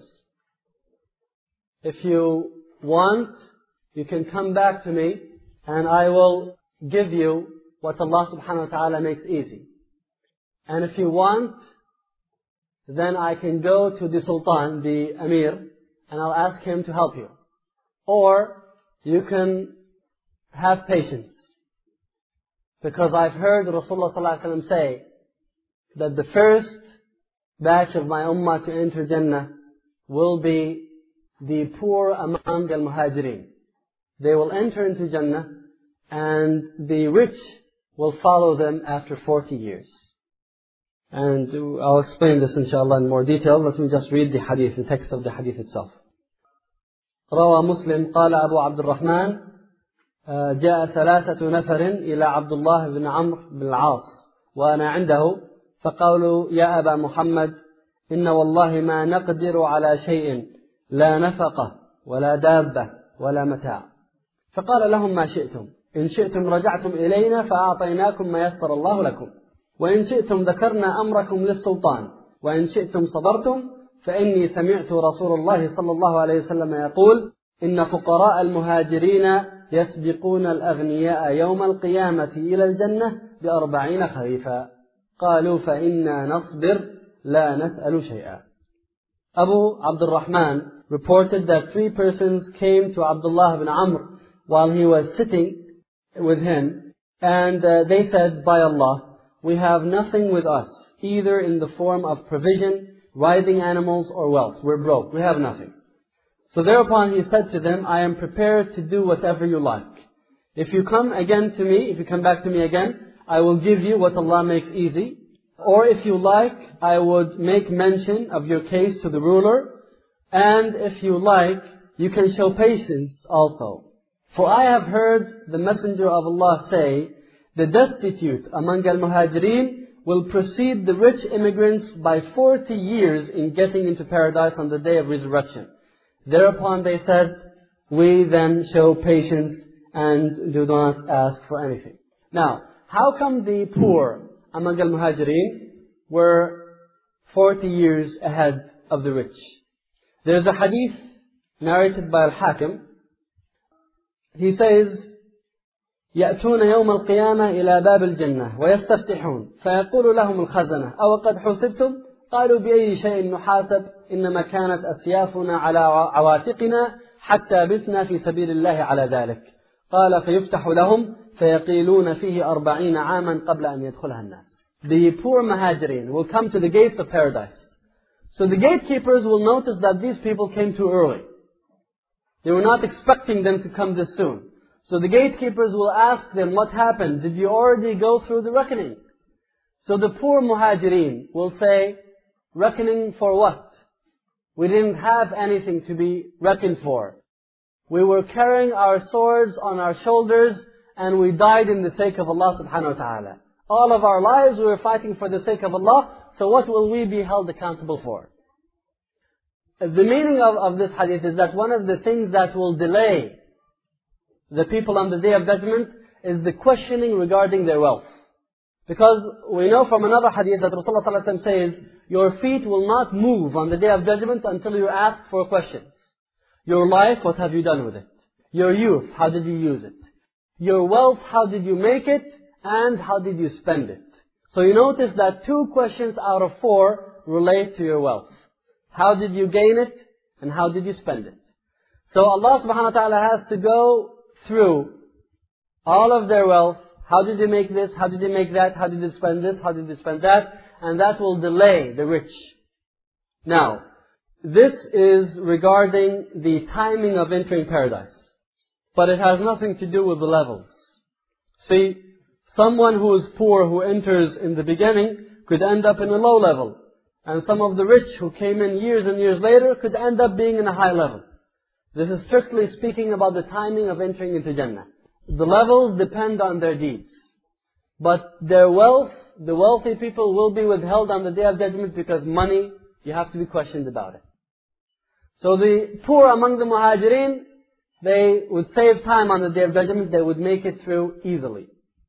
If you want, you can come back to me and I will give you what Allah subhanahu wa ta'ala makes easy. And if you want, then I can go to the Sultan, the Amir, and I'll ask him to help you. Or you can have patience. Because I've heard Rasulullah sallallahu alaihi wasallam say that the first batch of my ummah to enter Jannah will be the poor among al-Muhajirin. they will enter into Jannah, and the rich will follow them after forty years. And I'll explain this inshallah in more detail. Let me just read the hadith, the text of the hadith itself. روى مسلم قال أبو عبد الرحمن جاء ثلاثة نفر إلى عبد الله بن عمرو بن العاص وأنا عنده فقالوا يا أبا محمد إن والله ما نقدر على شيء لا نفقة ولا دابة ولا متاع. فقال لهم ما شئتم، إن شئتم رجعتم إلينا فأعطيناكم ما يسر الله لكم، وإن شئتم ذكرنا أمركم للسلطان، وإن شئتم صبرتم، فإني سمعت رسول الله صلى الله عليه وسلم يقول إن فقراء المهاجرين يسبقون الأغنياء يوم القيامة إلى الجنة بأربعين خريفا. قالوا فإنا نصبر لا نسأل شيئا. Abu Abdul Rahman reported that three persons came to Abdullah ibn Amr while he was sitting with him, and uh, they said, by Allah, we have nothing with us, either in the form of provision, riding animals, or wealth. We're broke. We have nothing. So thereupon he said to them, I am prepared to do whatever you like. If you come again to me, if you come back to me again, I will give you what Allah makes easy. Or if you like, I would make mention of your case to the ruler. And if you like, you can show patience also. For I have heard the Messenger of Allah say, the destitute among al-Muhajirin will precede the rich immigrants by forty years in getting into paradise on the day of resurrection. Thereupon they said, we then show patience and do not ask for anything. Now, how come the poor among al-Muhajirin were forty years ahead of the rich? There's a hadith narrated by Al-Hakim. He says, يأتون يوم القيامة إلى باب الجنة ويستفتحون فيقول لهم الخزنة أو قد حسبتم؟ قالوا بأي شيء نحاسب؟ إنما كانت أسيافنا على عواتقنا حتى بثنا في سبيل الله على ذلك. قال فيفتح لهم فيقيلون فيه أربعين عاما قبل أن يدخلها الناس. The poor Muhajirin will come to the gates of paradise. So the gatekeepers will notice that these people came too early. They were not expecting them to come this soon. So the gatekeepers will ask them, what happened? Did you already go through the reckoning? So the poor Muhajirin will say, reckoning for what? We didn't have anything to be reckoned for. We were carrying our swords on our shoulders and we died in the sake of Allah subhanahu wa ta'ala. All of our lives we were fighting for the sake of Allah, so what will we be held accountable for? The meaning of, of this hadith is that one of the things that will delay the people on the Day of Judgment is the questioning regarding their wealth. Because we know from another hadith that Rasulullah sallallahu alaihi wasallam says, your feet will not move on the Day of Judgment until you ask for questions. Your life, what have you done with it? Your youth, how did you use it? Your wealth, how did you make it? And how did you spend it? So you notice that two questions out of four relate to your wealth. How did you gain it? And how did you spend it? So Allah subhanahu wa ta'ala has to go through all of their wealth. How did you make this? How did you make that? How did you spend this? How did you spend that? And that will delay the rich. Now, this is regarding the timing of entering paradise. But it has nothing to do with the levels. See, someone who is poor who enters in the beginning could end up in a low level. And some of the rich who came in years and years later could end up being in a high level. This is strictly speaking about the timing of entering into Jannah. The levels depend on their deeds. But their wealth, the wealthy people will be withheld on the Day of Judgment because money, you have to be questioned about it. So the poor among the Muhajirin, they would save time on the Day of Judgment, they would make it through easily.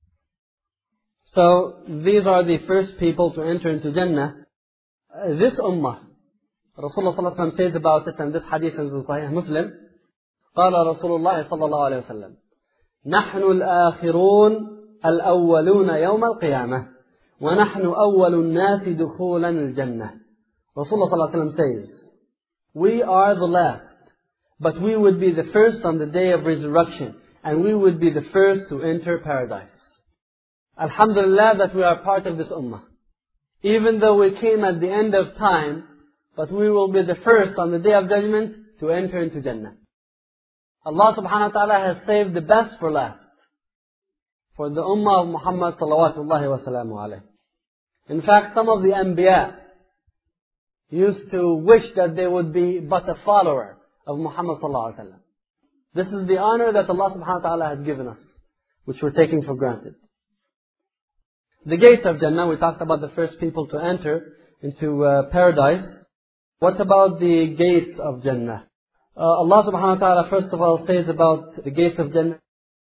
So these are the first people to enter into Jannah. Uh, this ummah, Rasulullah sallallahu alaihi wasallam says about it, and this hadith is in Sahih Muslim. قال رسول الله صلى الله عليه وسلم نحن الآخرون الأولون يوم القيامة ونحن أول الناس دخولا الجنة. Rasulullah sallallahu alaihi wasallam says, we are the last, but we would be the first on the day of resurrection, and we would be the first to enter paradise. Alhamdulillah that we are part of this ummah. Even though we came at the end of time, but we will be the first on the Day of Judgment to enter into Jannah. Allah subhanahu wa ta'ala has saved the best for last. For the ummah of Muhammad salawatullahi wa salamu alayhi. In fact, some of the Anbiya used to wish that they would be but a follower of Muhammad sallallahu alayhi wa sallam. This is the honor that Allah subhanahu wa ta'ala has given us, which we're taking for granted. The gates of Jannah, we talked about the first people to enter into uh, paradise. What about the gates of Jannah? Uh, Allah subhanahu wa ta'ala first of all says about the gates of Jannah.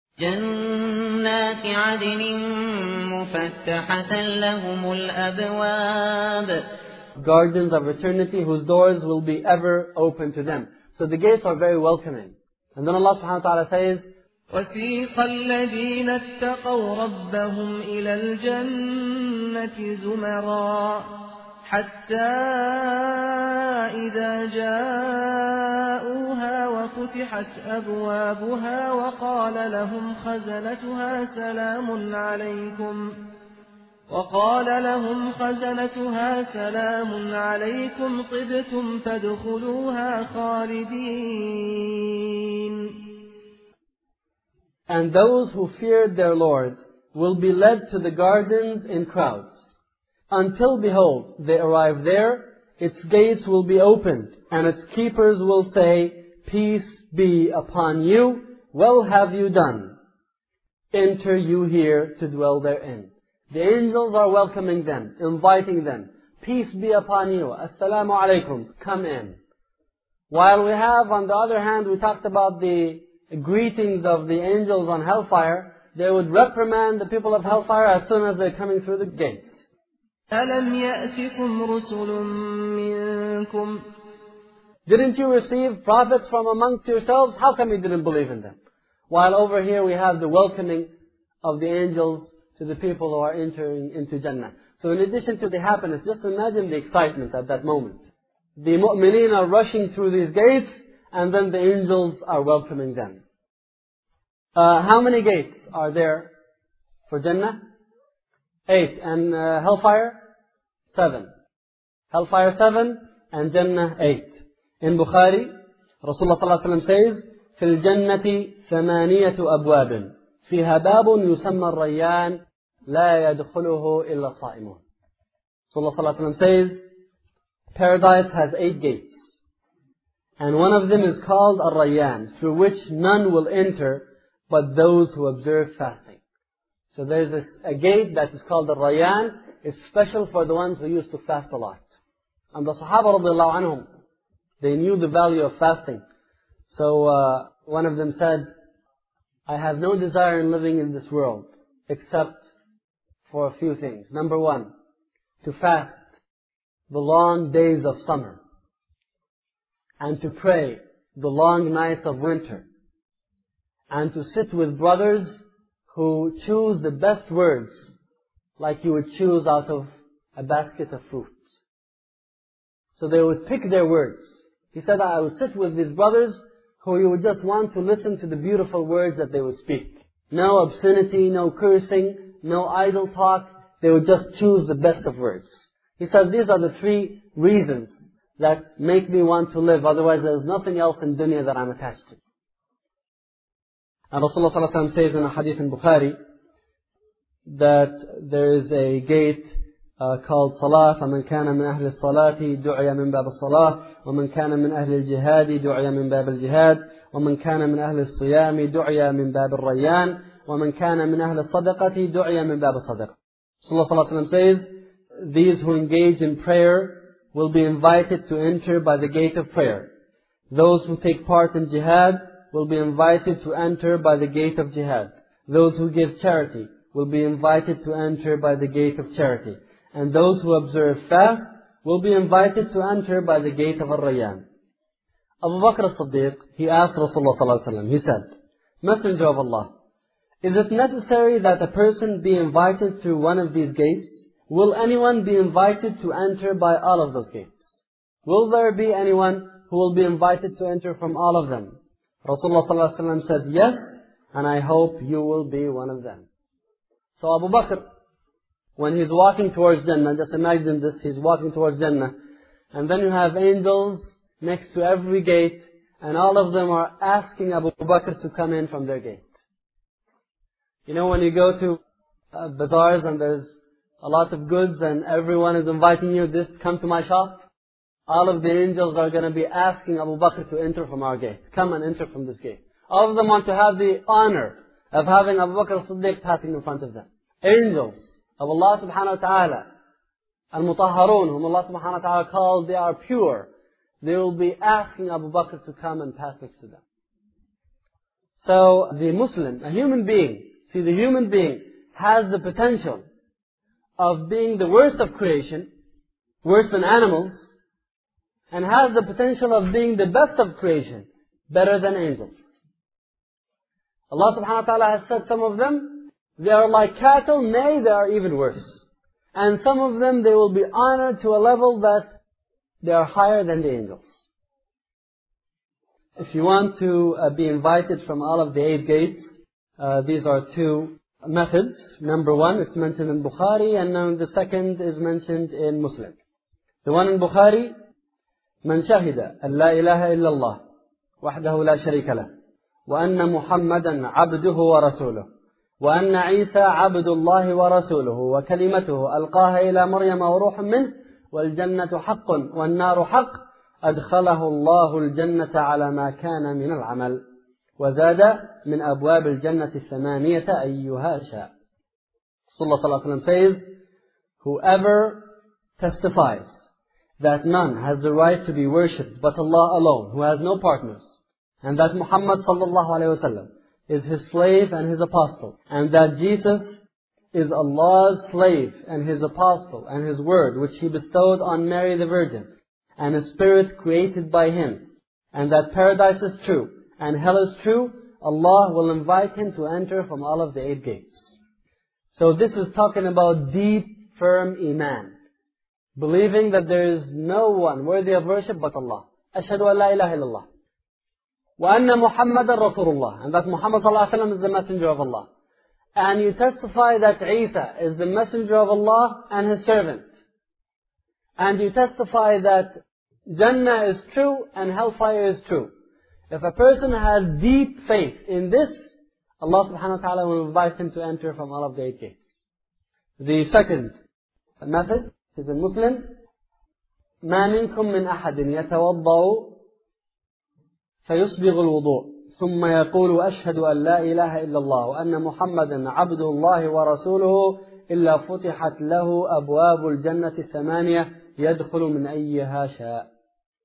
جنات عدن مفتحة لهم الأبواب. Gardens of eternity whose doors will be ever open to them. So the gates are very welcoming. And then Allah subhanahu wa ta'ala says, وَسِيقَ الَّذِينَ اتَّقَوْا رَبَّهُمْ إِلَى الْجَنَّةِ زُمَرًا حَتَّى إِذَا جَاءُوهَا وَفُتِحَتْ أَبْوَابُهَا وَقَالَ لَهُمْ خَزَنَتُهَا سَلَامٌ عَلَيْكُمْ وقال لهم خزنتها سلام عليكم طبتم فادخلوها خالدين. And those who feared their Lord will be led to the gardens in crowds. Until, behold, they arrive there, its gates will be opened, and its keepers will say, Peace be upon you, well have you done. Enter you here to dwell therein. The angels are welcoming them, inviting them. Peace be upon you. Assalamu alaikum. Come in. While we have, on the other hand, we talked about the greetings of the angels on hellfire. They would reprimand the people of hellfire as soon as they're coming through the gates. أَلَمْ يَأْتِكُمْ رُسُلٌ مِّنكُمْ. Didn't you receive prophets from amongst yourselves? How come you didn't believe in them? While over here we have the welcoming of the angels to the people who are entering into Jannah. So in addition to the happiness, just imagine the excitement at that moment. The mu'mineen are rushing through these gates, and then the angels are welcoming them. Uh, how many gates are there for Jannah? Eight. And uh, hellfire? Seven. Hellfire seven, and Jannah eight. In Bukhari, Rasulullah sallallahu alaihi wasallam says, في الجنة ثمانية أبواب فيها باب يسمى الريان لا يدخله إلا الصائمون. Rasulullah sallallahu alaihi wasallam says, paradise has eight gates, and one of them is called Ar-Rayyan, through which none will enter but those who observe fasting. So there's this, a gate that is called Ar-Rayyan. It's special for the ones who used to fast a lot. And the Sahaba radiallahu anhum, they knew the value of fasting. So uh, one of them said, I have no desire in living in this world except for a few things. Number one, to fast the long days of summer, and to pray the long nights of winter, and to sit with brothers who choose the best words like you would choose out of a basket of fruits. So they would pick their words. He said, I would sit with these brothers who you would just want to listen to the beautiful words that they would speak. No obscenity, no cursing, no idle talk. They would just choose the best of words. He said, these are the three reasons that make me want to live. Otherwise, there is nothing else in dunya that I'm attached to. And Rasulullah sallallahu alaihi wasallam says in a hadith in Bukhari that there is a gate uh, called Salah. فَمَنْ كَانَ مِنْ أَهْلِ الصَّلَاةِ دُعِيَ مِنْ بَابِ الصَّلَاةِ وَمَنْ كَانَ مِنْ أَهْلِ الْجِهَادِ دُعِيَ مِنْ بَابِ الْجِهَادِ وَمَنْ كَانَ مِنْ أَهْلِ الصِّيَامِ دُعِيَ مِنْ بَابِ الرَّيَّانِ وَمَنْ كَانَ مِنْ أَهْلِ الصَّدَقَةِ دُعِيَ مِنْ بَابِ الصَّدَقَةِ. Rasulullah sallallahu alaihi wasallam says, these who engage in prayer will be invited to enter by the gate of prayer. Those who take part in jihad will be invited to enter by the gate of jihad. Those who give charity will be invited to enter by the gate of charity. And those who observe fast will be invited to enter by the gate of Ar-Rayyan. Abu Bakr as-Siddiq, he asked Rasulullah sallallahu alaihi wasallam, he said, Messenger of Allah, is it necessary that a person be invited through one of these gates? Will anyone be invited to enter by all of those gates? Will there be anyone who will be invited to enter from all of them? Rasulullah sallallahu alaihi wasallam said, yes, and I hope you will be one of them. So Abu Bakr, when he's walking towards Jannah, just imagine this, he's walking towards Jannah, and then you have angels next to every gate, and all of them are asking Abu Bakr to come in from their gate. You know, when you go to uh, bazaars and there's a lot of goods and everyone is inviting you, this, come to my shop. All of the angels are going to be asking Abu Bakr to enter from our gate. Come and enter from this gate. All of them want to have the honor of having Abu Bakr as-Siddiq passing in front of them. Angels of Allah subhanahu wa ta'ala, al-mutahharun, whom Allah subhanahu wa ta'ala calls, they are pure. They will be asking Abu Bakr to come and pass next to them. So the Muslim, a human being, see, the human being has the potential of being the worst of creation, worse than animals, and has the potential of being the best of creation, better than angels. Allah subhanahu wa ta'ala has said some of them, they are like cattle, nay, they are even worse. And some of them, they will be honored to a level that they are higher than the angels. If you want to uh, be invited from all of the eight gates, uh, these are two methods. Number one, it's mentioned in Bukhari, and now the second is mentioned in Muslim. The one in Bukhari, من شهد أن لا إله إلا الله وحده لا شريك له وأن محمدا عبده ورسوله وأن عيسى عبد الله ورسوله وكلمته ألقاها إلى مريم وروح منه والجنة حق والنار حق أدخله الله الجنة على ما كان من العمل وزاد من أبواب الجنة الثمانية أيها شاء. Rasulullah sallallahu alaihi wasallam says, whoever testifies that none has the right to be worshipped but Allah alone, who has no partners, and that Muhammad sallallahu alaihi wasallam is his slave and his apostle, and that Jesus is Allah's slave and his apostle and his word which he bestowed on Mary the Virgin, and a spirit created by him, and that paradise is true and hell is true, Allah will invite him to enter from all of the eight gates. So this is talking about deep, firm iman. Believing that there is no one worthy of worship but Allah. Ashhadu an la ilaha illallah. Wa anna Muhammadan Rasulullah. And that Muhammad sallallahu alaihi wasallam is the messenger of Allah. And you testify that Isa is the messenger of Allah and his servant. And you testify that Jannah is true and hellfire is true. If a person has deep faith in this, Allah subhanahu wa ta'ala will invite him to enter from all of the eight gates. The second method is in Muslim. ما منكم من أحد يتوضأ فيصبغ الوضوء ثم يقول أشهد أن لا إله إلا الله وأن محمدا عبد الله ورسوله إلا فتحت له أبواب الجنة الثمانية يدخل من أيها شاء.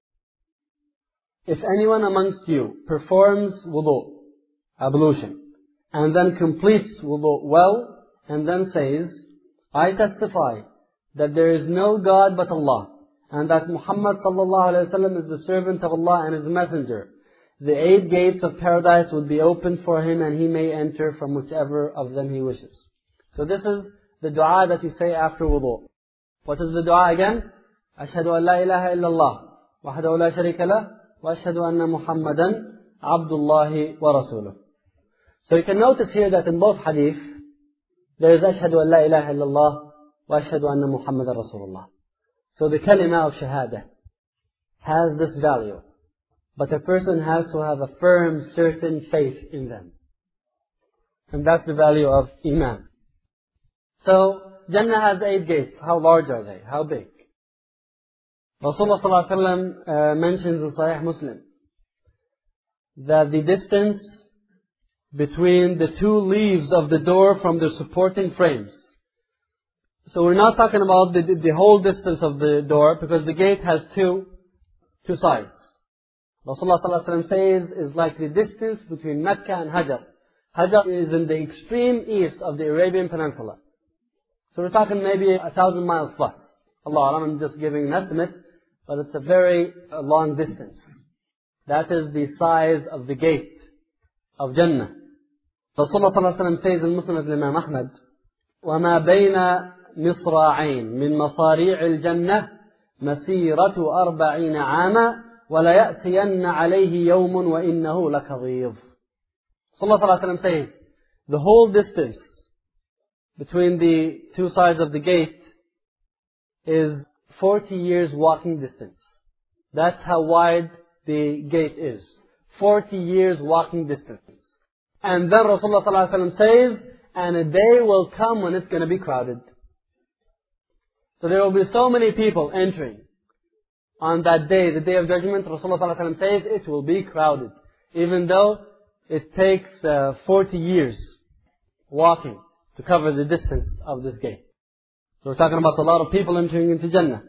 If anyone amongst you performs wudu, ablution, and then completes wudu well, and then says, I testify that there is no God but Allah, and that Muhammad sallallahu alaihi wasallam is the servant of Allah and his messenger, the eight gates of paradise would be opened for him and he may enter from whichever of them he wishes. So this is the dua that you say after wudu. What is the dua again? Ashhadu an la ilaha illallah wahdahu la sharika lah wa ashhadu anna Muhammadan abdullahi wa rasuluh. So you can notice here that in both hadith there is ashhadu an la ilaha illallah wa ashhadu anna Muhammadan Rasulullah. So the kalima of shahada has this value. But a person has to have a firm, certain faith in them. And that's the value of iman. So, Jannah has eight gates. How large are they? How big? Rasulullah sallallahu alaihi wasallam uh, mentions in Sahih Muslim that the distance between the two leaves of the door from the supporting frames. So we're not talking about the, the whole distance of the door, because the gate has two, two sides. Rasulullah sallallahu alaihi wasallam says is like the distance between Mecca and Hajar. Hajar is in the extreme east of the Arabian Peninsula. So we're talking maybe a thousand miles plus. Allah, I'm just giving an estimate, but it's a very uh, long distance. That is the size of the gate of Jannah. Rasulullah sallallahu alaihi wasallam says in Muslim as Imam Ahmad, وَمَا بَيْنَ مِصْرَاعَيْن مِنْ مَصَارِيعِ الْجَنَّةِ مَسِيرَةُ أَرْبَعِينَ عَامًا وَلَا يَأْتِيَنَّ عَلَيْهِ يَوْمٌ وَإِنَّهُ لَكَظِيظٌ. Sallallahu Alaihi Wasallam says, the whole distance between the two sides of the gate is forty years walking distance. That's how wide the gate is. forty years walking distance. And then Rasulullah sallallahu alaihi wasallam says, and a day will come when it's going to be crowded. So there will be so many people entering on that day, the day of judgment. Rasulullah sallallahu alaihi wasallam says it will be crowded, even though it takes uh, forty years walking to cover the distance of this gate. So we're talking about a lot of people entering into Jannah.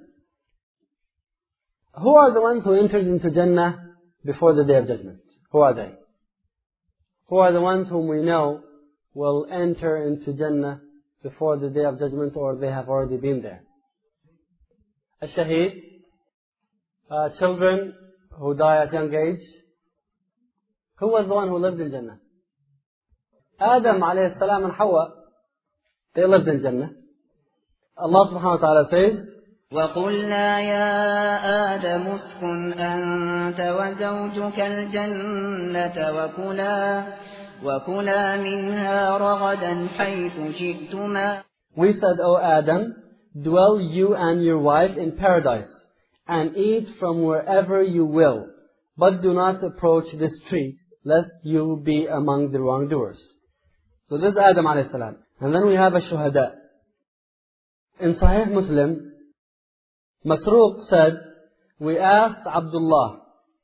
Who are the ones who entered into Jannah before the day of judgment? Who are they? Who are the ones whom we know will enter into Jannah before the day of judgment, or they have already been there? Ash-Shaheed, uh, children who die at young age. Who was the one who lived in Jannah? Adam alayhi salam and Hawa, they lived in Jannah. Allah subhanahu wa ta'ala says, وَقُلْنَا يَا آدَمُ اسْكُنْ أَنْتَ وَزَوْجُكَ الْجَنَّةَ وَكُلَا وَكُلَا مِنْهَا رَغَدًا حَيْثُ شِئْتُمَا. We said, O Adam, dwell you and your wife in paradise, and eat from wherever you will, but do not approach this tree, lest you be among the wrongdoers. So this is Adam alayhi salam. And then we have a shuhada. In Sahih Muslim, Masruq said, we asked Abdullah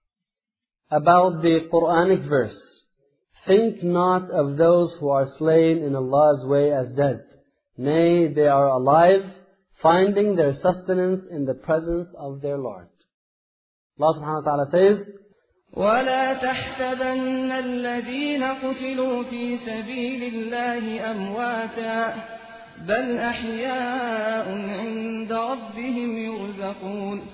about the Quranic verse, think not of those who are slain in Allah's way as dead. Nay, they are alive, finding their sustenance in the presence of their Lord. Allah subhanahu wa ta'ala says, وَلَا تَحْسَبَنَّ الَّذِينَ قُتِلُوا فِي سَبِيلِ اللَّهِ أَمْوَاتًا بَلْ أَحْيَاءٌ عِنْدَ رَبِّهِمْ يُرْزَقُونَ.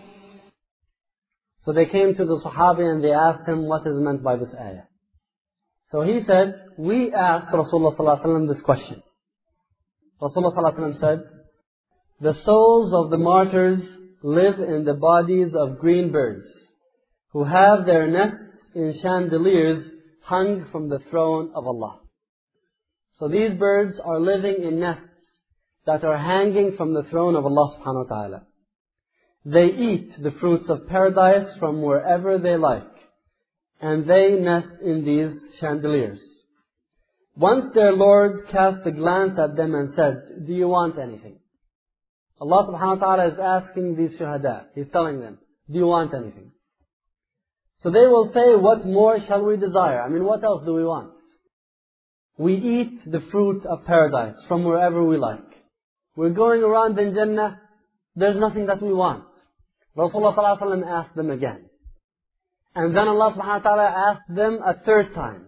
So they came to the Sahabi and they asked him what is meant by this ayah. So he said, we asked Rasulullah sallallahu alaihi wasallam this question. Rasulullah sallallahu alaihi wasallam said, the souls of the martyrs live in the bodies of green birds, who have their nests in chandeliers hung from the throne of Allah. So these birds are living in nests that are hanging from the throne of Allah subhanahu wa ta'ala. They eat the fruits of paradise from wherever they like, and they nest in these chandeliers. Once their Lord cast a glance at them and said, do you want anything? Allah subhanahu wa ta'ala is asking these shuhada. He's telling them, do you want anything? So they will say, what more shall we desire? I mean, what else do we want? We eat the fruit of paradise from wherever we like. We're going around in Jannah, there's nothing that we want. Rasulullah sallallahu alaihi wasallam asked them again. And then Allah subhanahu wa ta'ala asked them a third time.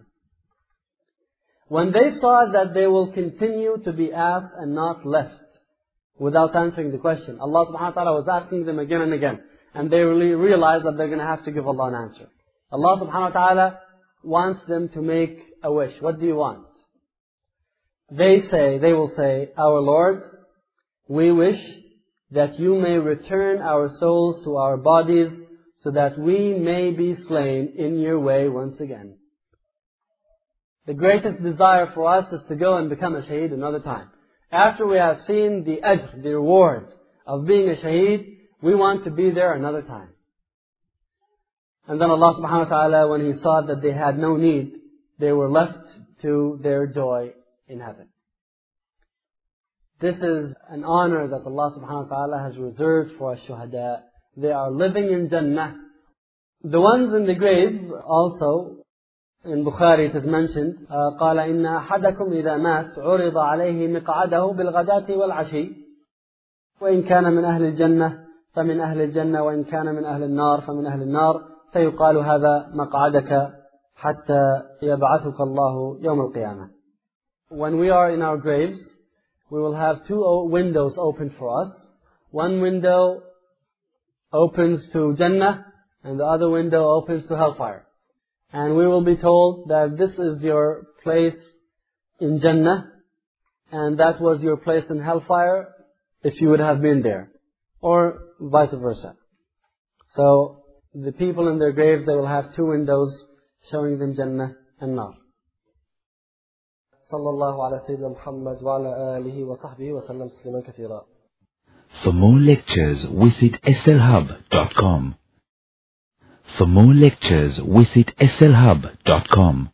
When they saw that they will continue to be asked and not left without answering the question, Allah subhanahu wa ta'ala was asking them again and again. And they really realized that they're going to have to give Allah an answer. Allah subhanahu wa ta'ala wants them to make a wish. What do you want? They say, they will say, our Lord, we wish that you may return our souls to our bodies so that we may be slain in your way once again. The greatest desire for us is to go and become a shaheed another time. After we have seen the ajr, the reward of being a shaheed, we want to be there another time. And then Allah subhanahu wa ta'ala, when He saw that they had no need, they were left to their joy in heaven. This is an honor that Allah subhanahu wa ta'ala has reserved for ash-shuhada. They are living in Jannah. The ones in the grave also, in Bukhari it is mentioned, قال إن أحدكم إذا مات عرض عليه مقعده بالغداة والعشي وإن كان من أهل الجنة فمن أهل الجنة وإن كان من أهل النار فمن أهل النار فيقال هذا مقعدك حتى يبعثك الله يوم القيامة. When we are in our graves, we will have two windows open for us. One window opens to Jannah and the other window opens to hellfire. And we will be told that this is your place in Jannah and that was your place in hellfire if you would have been there. Or vice versa. So the people in their graves, they will have two windows showing them Jannah and Nar. Sallallahu ala Sayyidina Muhammad wa ala alihi wa sahbihi wa sallam tasliman kathira. For more lectures, visit S L hub dot com. For more lectures, visit s l hub dot com.